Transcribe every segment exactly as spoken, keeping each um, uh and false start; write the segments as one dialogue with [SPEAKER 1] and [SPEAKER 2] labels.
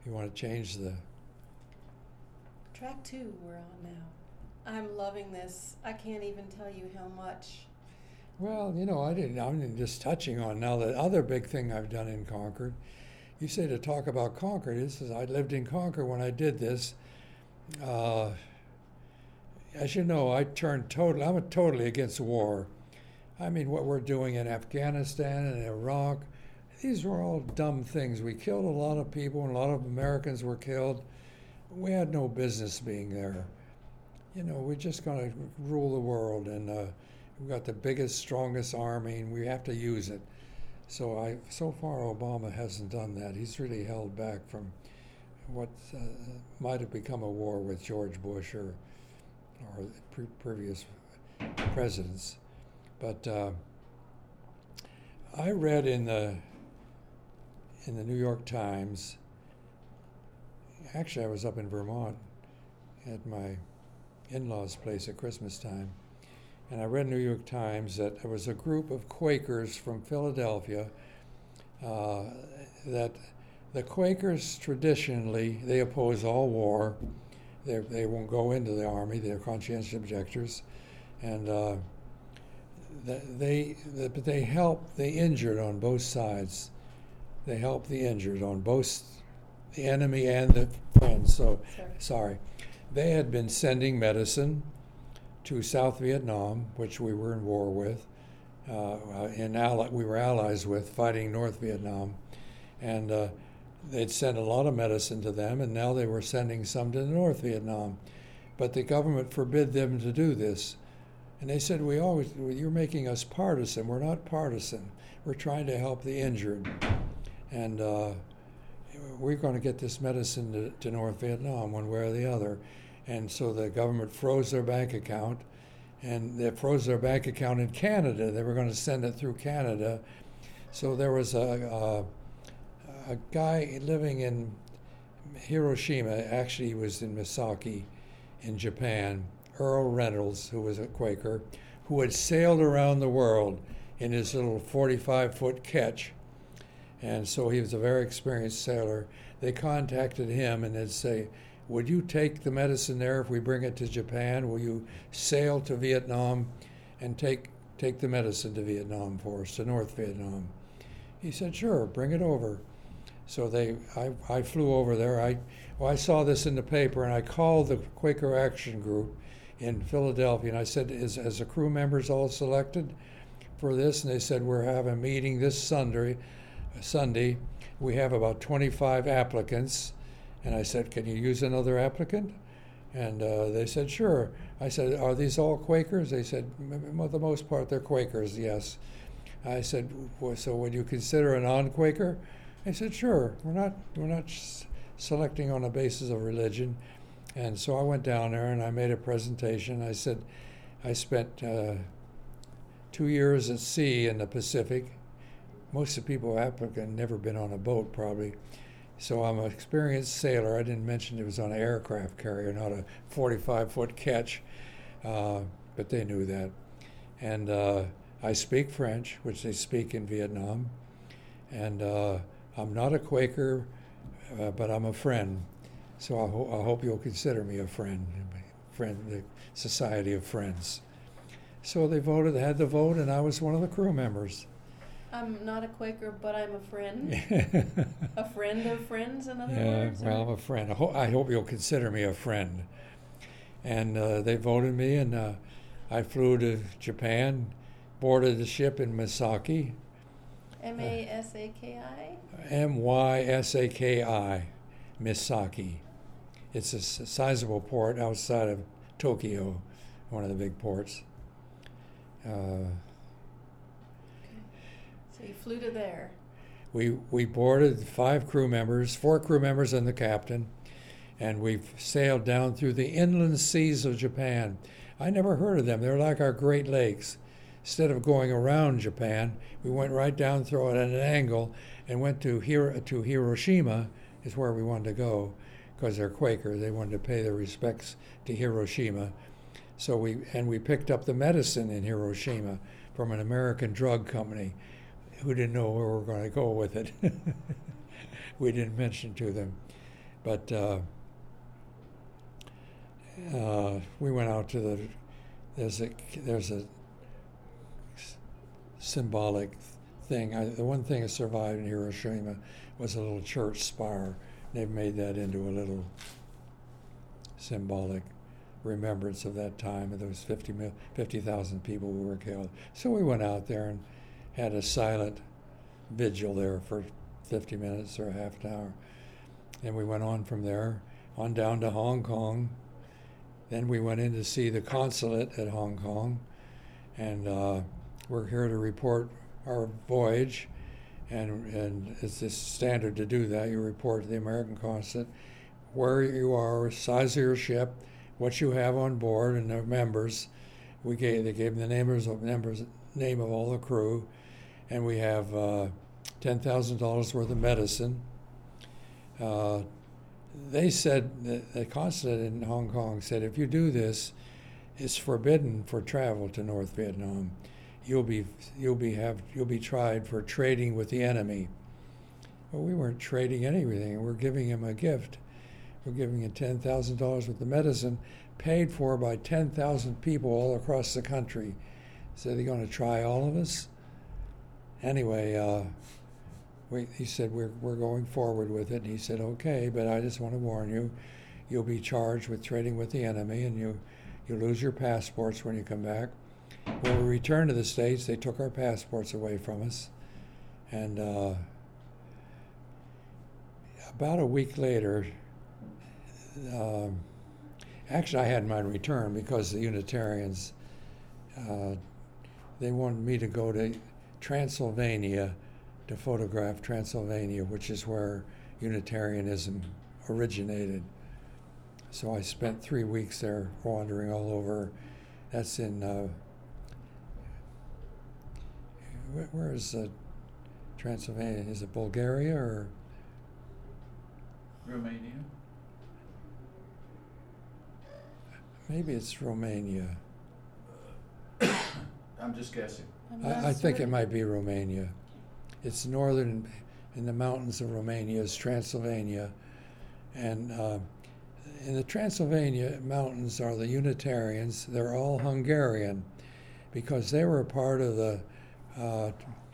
[SPEAKER 1] you want to change the...
[SPEAKER 2] Track two we're on now. I'm loving this. I can't even tell you how much.
[SPEAKER 1] Well, you know, I didn't, I'm just touching on now the other big thing I've done in Concord. You say to talk about Concord. This is, I lived in Concord when I did this. Uh, as you know, I turned totally, I'm totally against war. I mean, what we're doing in Afghanistan and Iraq, these were all dumb things. We killed a lot of people, and a lot of Americans were killed. We had no business being there. You know, we're just going to rule the world, and uh, we've got the biggest, strongest army, and we have to use it. So I, so far, Obama hasn't done that. He's really held back from what uh, might have become a war with George Bush or or pre- previous presidents. But uh, I read in the in the New York Times. Actually, I was up in Vermont at my in-laws' place at Christmas time, and I read in the New York Times that there was a group of Quakers from Philadelphia. Uh, that the Quakers traditionally they oppose all war. They they won't go into the army. They're conscientious objectors, and uh, they, they but they help the injured on both sides. They help the injured on both the enemy and the friends. So
[SPEAKER 2] Sorry.
[SPEAKER 1] sorry, they had been sending medicine to South Vietnam, which we were in war with, uh, in ally, we were allies with, fighting North Vietnam, and uh, they'd sent a lot of medicine to them, and now they were sending some to North Vietnam, but the government forbid them to do this, and they said, "We always, you're making us partisan. We're not partisan. We're trying to help the injured, and uh, we're going to get this medicine to, to North Vietnam one way or the other." And so the government froze their bank account, and they froze their bank account in Canada. They were going to send it through Canada. So there was a, a, a guy living in Hiroshima, actually he was in Misaki in Japan, Earl Reynolds, who was a Quaker, who had sailed around the world in his little forty-five foot ketch. And so he was a very experienced sailor. They contacted him and they'd say, "Would you take the medicine there if we bring it to Japan? Will you sail to Vietnam and take take the medicine to Vietnam for us, to North Vietnam?" He said, "Sure, bring it over." So they, I, I flew over there. I, well, I saw this in the paper, and I called the Quaker Action Group in Philadelphia, and I said, "Is as the crew members all selected for this?" And they said, "We're having a meeting this Sunday. Sunday, we have about twenty-five applicants." And I said, "Can you use another applicant?" And uh, they said, "Sure." I said, "Are these all Quakers?" They said, "For the most part, they're Quakers, yes." I said, well, "So would you consider a non-Quaker?" They said, "Sure. We're not we're not s- selecting on a basis of religion." And so I went down there and I made a presentation. I said, I spent uh, two years at sea in the Pacific. Most of the people in Africa had never been on a boat, probably. So I'm an experienced sailor. I didn't mention it was on an aircraft carrier, not a forty-five foot ketch, uh, but they knew that. And uh, I speak French, which they speak in Vietnam. And uh, I'm not a Quaker, uh, but I'm a friend. So I, ho- I hope you'll consider me a friend, friend, the Society of Friends. So they voted, they had the vote, and I was one of the crew members.
[SPEAKER 2] I'm not a Quaker, but I'm a friend. A friend of friends, in other
[SPEAKER 1] Yeah,
[SPEAKER 2] words?
[SPEAKER 1] well,
[SPEAKER 2] or-
[SPEAKER 1] I'm a friend. I, ho- I hope you'll consider me a friend. And uh, they voted me, and uh, I flew to Japan, boarded the ship in Misaki,
[SPEAKER 2] M A S A K I?
[SPEAKER 1] M Y S A K I, Misaki. It's a s- sizable port outside of Tokyo, one of the big ports. Uh,
[SPEAKER 2] So you flew to there.
[SPEAKER 1] we we boarded five crew members, four crew members and the captain, and we sailed down through the inland seas of Japan. I never heard of them. They're like our Great Lakes. Instead of going around Japan, we went right down through it at an angle and went to Hiro- to Hiroshima, is where we wanted to go, because they're Quaker. They wanted to pay their respects to Hiroshima. So we and we picked up the medicine in Hiroshima from an American drug company who didn't know where we were going to go with it. We didn't mention to them. But uh, uh, we went out to the, there's a, there's a symbolic thing. I, the one thing that survived in Hiroshima was a little church spire. They've made that into a little symbolic remembrance of that time, of those fifty thousand people who were killed. So we went out there and had a silent vigil there for fifty minutes or a half an hour. And we went on from there, on down to Hong Kong. Then we went in to see the consulate at Hong Kong. And uh, we're here to report our voyage. And, and it's just standard to do that. You report to the American consulate where you are, size of your ship, what you have on board, and the members. We gave they gave them the names of members, name of all the crew, and we have uh, ten thousand dollars worth of medicine. Uh, they said that the consulate in Hong Kong said, if you do this, it's forbidden for travel to North Vietnam. You'll be you'll be have you'll be tried for trading with the enemy. Well, we weren't trading anything. We're giving him a gift. We're giving him ten thousand dollars worth of medicine, paid for by ten thousand people all across the country. So they're going to try all of us. Anyway, uh, we, he said we're we're going forward with it. And he said, okay, but I just want to warn you, you'll be charged with trading with the enemy, and you you lose your passports when you come back. When we returned to the States, they took our passports away from us. And uh, about a week later, um, actually I had mine returned because the Unitarians, uh, they wanted me to go to Transylvania to photograph Transylvania, which is where Unitarianism originated. So I spent three weeks there wandering all over. That's in, uh, where, where is uh, Transylvania? Is it Bulgaria or?
[SPEAKER 3] Romania.
[SPEAKER 1] Maybe it's Romania.
[SPEAKER 3] I'm just guessing.
[SPEAKER 1] I, I think it might be Romania. It's northern, in the mountains of Romania is Transylvania. And uh, in the Transylvania mountains are the Unitarians. They're all Hungarian because they were a part of the uh,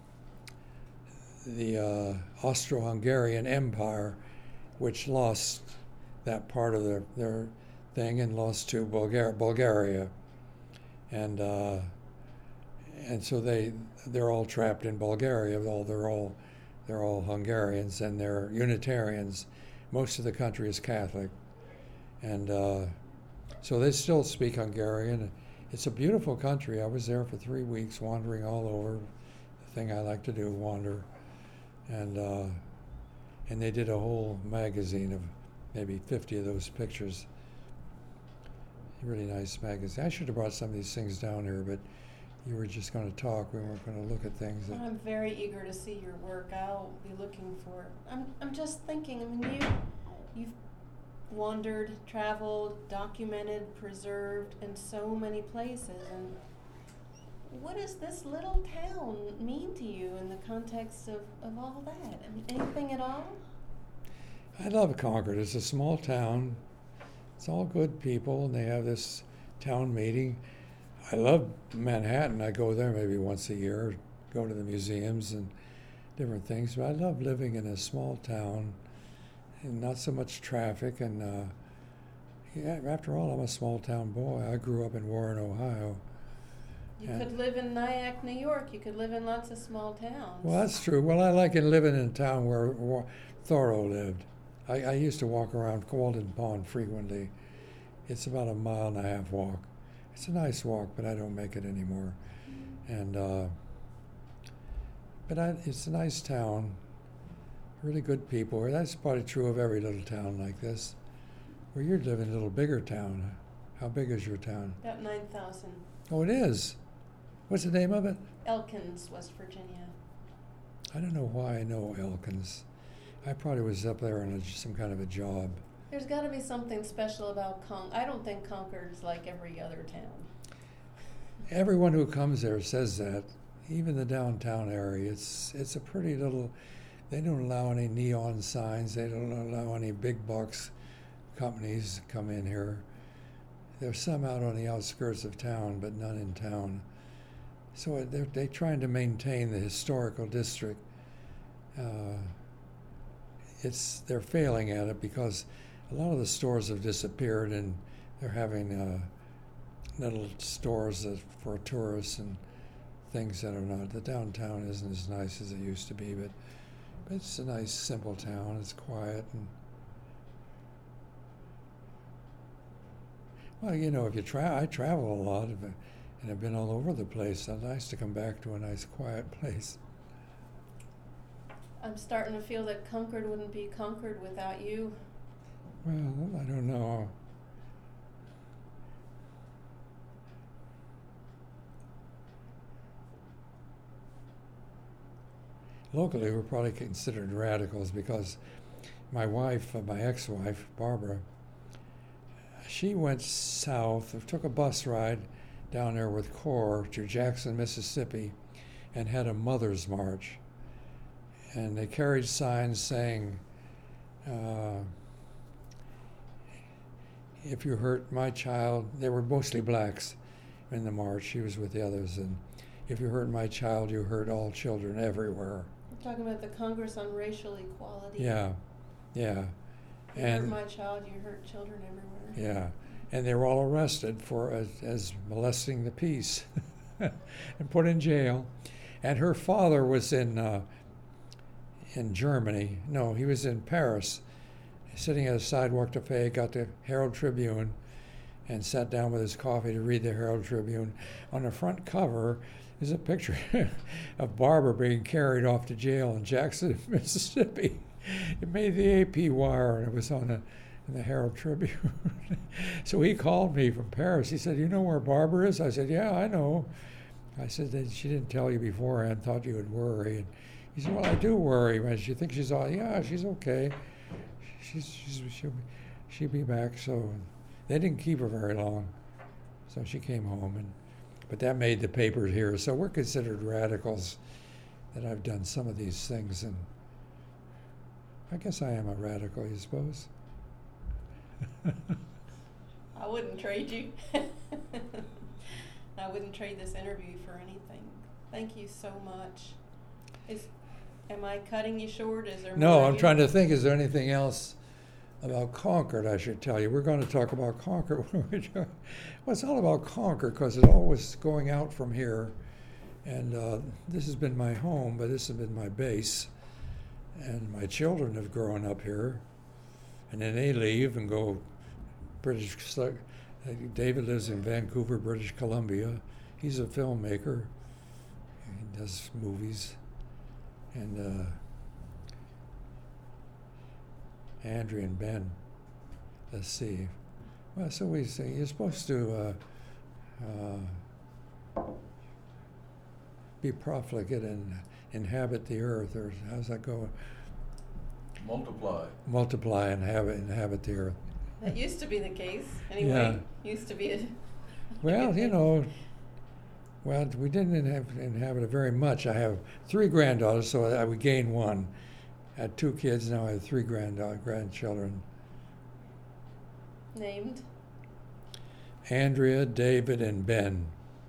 [SPEAKER 1] the uh, Austro-Hungarian Empire, which lost that part of their, their thing and lost to Bulgar- Bulgaria. And uh, and so they they're all trapped in Bulgaria. All they're all they're all Hungarians and they're Unitarians. Most of the country is Catholic, and uh, so they still speak Hungarian. It's a beautiful country. I was there for three weeks, wandering all over. The thing I like to do, wander, and uh, and they did a whole magazine of maybe fifty of those pictures. Really nice magazine. I should have brought some of these things down here, but you were just going to talk. We weren't going to look at things. That
[SPEAKER 2] I'm very eager to see your work. I'll be looking for it. I'm, I'm just thinking, I mean, you, you've wandered, traveled, documented, preserved in so many places. And what does this little town mean to you in the context of, of all that? I mean, anything at all?
[SPEAKER 1] I love Concord. It's a small town. It's all good people, and they have this town meeting. I love Manhattan. I go there maybe once a year, go to the museums and different things. But I love living in a small town and not so much traffic. And uh, yeah, after all, I'm a small town boy. I grew up in Warren, Ohio.
[SPEAKER 2] You could live in Nyack, New York. You could live in lots of small towns.
[SPEAKER 1] Well, that's true. Well, I like it living in a town where, where Thoreau lived. I, I used to walk around Walden Pond frequently. It's about a mile and a half walk. It's a nice walk, but I don't make it anymore. And uh, but I, it's a nice town, really good people. That's probably true of every little town like this. Well, you're living in a little bigger town. How big is your town?
[SPEAKER 2] About nine thousand.
[SPEAKER 1] Oh, it is. What's the name of it?
[SPEAKER 2] Elkins, West Virginia.
[SPEAKER 1] I don't know why I know Elkins. I probably was up there on a, some kind of a job.
[SPEAKER 2] There's got to be something special about Con. I don't think Concord's like every other town.
[SPEAKER 1] Everyone who comes there says that. Even the downtown area, it's it's a pretty little. they don't allow any neon signs. They don't allow any big box companies to come in here. There's some out on the outskirts of town, but none in town. So they're, they're trying to maintain the historical district. Uh, it's they're failing at it because a lot of the stores have disappeared, and they're having uh, little stores that, for tourists and things that are not. The downtown isn't as nice as it used to be, but, but it's a nice, simple town. It's quiet. And well, you know, if you try, I travel a lot, and I've been all over the place. It's nice to come back to a nice, quiet place.
[SPEAKER 2] I'm starting to feel that Concord wouldn't be Concord without you.
[SPEAKER 1] Well, I don't know. Locally, we're probably considered radicals because my wife, uh, my ex-wife, Barbara, she went south, took a bus ride down there with CORE to Jackson, Mississippi, and had a mother's march. And they carried signs saying, uh, if you hurt my child, they were mostly blacks in the march. She was with the others. And if you hurt my child, you hurt all children everywhere.
[SPEAKER 2] You're talking about the Congress on Racial Equality.
[SPEAKER 1] Yeah, yeah.
[SPEAKER 2] If you
[SPEAKER 1] and
[SPEAKER 2] hurt my child, you hurt children everywhere.
[SPEAKER 1] Yeah, and they were all arrested for as, as molesting the peace and put in jail. And her father was in uh, in Germany. No, he was in Paris, sitting at a sidewalk cafe, got the Herald Tribune, and sat down with his coffee to read the Herald Tribune. On the front cover is a picture of Barbara being carried off to jail in Jackson, Mississippi. It made the A P wire, and it was on the, in the Herald Tribune. So he called me from Paris. He said, "You know where Barbara is?" I said, "Yeah, I know." I said, "She didn't tell you beforehand, thought you would worry." And he said, "Well, I do worry. When she thinks she's all, yeah, she's okay. She's, she's she'll, be, she'll be back." So they didn't keep her very long. So she came home, and but that made the papers here. So we're considered radicals that I've done some of these things, and I guess I am a radical, you suppose?
[SPEAKER 2] I wouldn't trade you. I wouldn't trade this interview for anything. Thank you so much. Is, am I cutting you short? Is there
[SPEAKER 1] No,
[SPEAKER 2] more
[SPEAKER 1] I'm
[SPEAKER 2] you-
[SPEAKER 1] trying to think, is there anything else about Concord I should tell you? We're going to talk about Concord. Well, it's all about Concord because it's always going out from here. And uh, this has been my home, but this has been my base. And my children have grown up here. And then they leave and go British. David lives in Vancouver, British Columbia. He's a filmmaker. He does movies. And uh, Andrea and Ben, let's see. Well, so we say you're supposed to uh, uh, be profligate and inhabit the earth, or how's that go?
[SPEAKER 3] Multiply.
[SPEAKER 1] Multiply and inhabit, inhabit the earth.
[SPEAKER 2] That used to be the case. Anyway, used to be a.
[SPEAKER 1] Well, you know, well, we didn't inhabit, inhabit it very much. I have three granddaughters, so I would gain one. I had two kids, now I have three grandda- grandchildren.
[SPEAKER 2] Named?
[SPEAKER 1] Andrea, David, and Ben.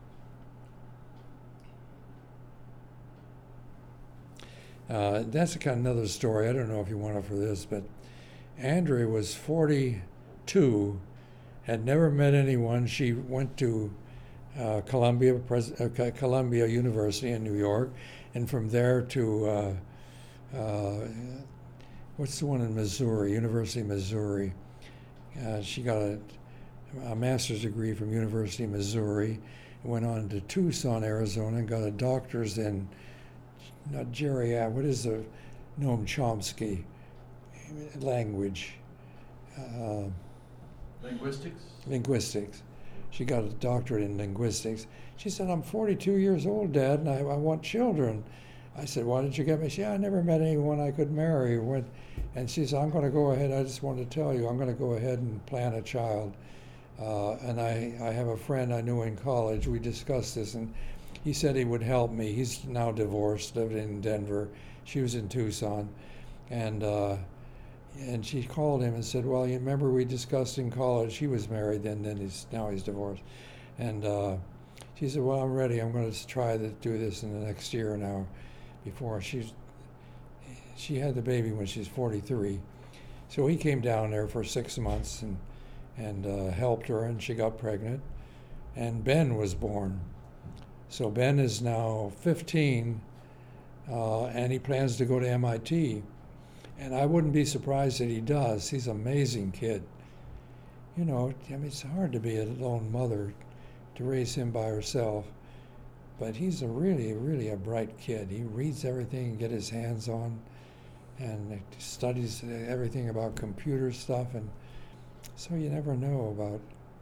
[SPEAKER 1] Uh, that's a kind of another story. I don't know if you want it for this, but Andrea was forty-two, had never met anyone. She went to uh, Columbia, Pres- uh, Columbia University in New York, and from there to uh, uh, what's the one in Missouri, University of Missouri. Uh, she got a, a master's degree from University of Missouri, went on to Tucson, Arizona, and got a doctor's in not geriatric, what is the Noam Chomsky language? Uh,
[SPEAKER 3] Linguistics?
[SPEAKER 1] linguistics. She got a doctorate in linguistics. She said, "I'm forty-two years old, Dad, and I, I want children." I said, "Why didn't you get me?" She said, "I never met anyone I could marry." When, and she said, "I'm going to go ahead, I just want to tell you, I'm going to go ahead and plan a child." Uh, and I, I have a friend I knew in college. We discussed this, and he said he would help me. He's now divorced, lived in Denver. She was in Tucson, and uh, and she called him and said, "Well, you remember we discussed in college." He was married then, then he's now he's divorced, and uh, she said, "Well, I'm ready. I'm going to try to do this in the next year now." Before she's she had the baby when she's forty-three, so he came down there for six months and and uh, helped her, and she got pregnant, and Ben was born. So Ben is now fifteen, uh, and he plans to go to M I T. And I wouldn't be surprised that he does. He's an amazing kid. You know, I mean, it's hard to be a lone mother to raise him by herself. But he's a really, really a bright kid. He reads everything and get his hands on, and studies everything about computer stuff. And so you never know about.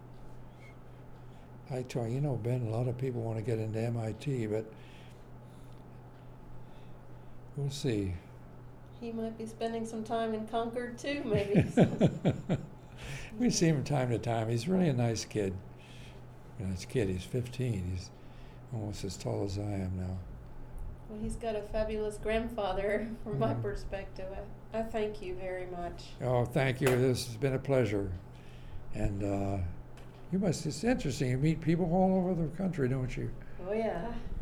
[SPEAKER 1] I tell you, you know, Ben, a lot of people want to get into M I T, but we'll see.
[SPEAKER 2] He might be spending some time in Concord too, maybe.
[SPEAKER 1] We see him time to time. He's really a nice kid. Nice kid. He's fifteen. He's almost as tall as I am now.
[SPEAKER 2] Well, he's got a fabulous grandfather from my
[SPEAKER 1] Mhm.
[SPEAKER 2] perspective. I, I thank you very much.
[SPEAKER 1] Oh, thank you. This has been a pleasure. And uh, you must, it's interesting. You meet people all over the country, don't you?
[SPEAKER 2] Oh, yeah.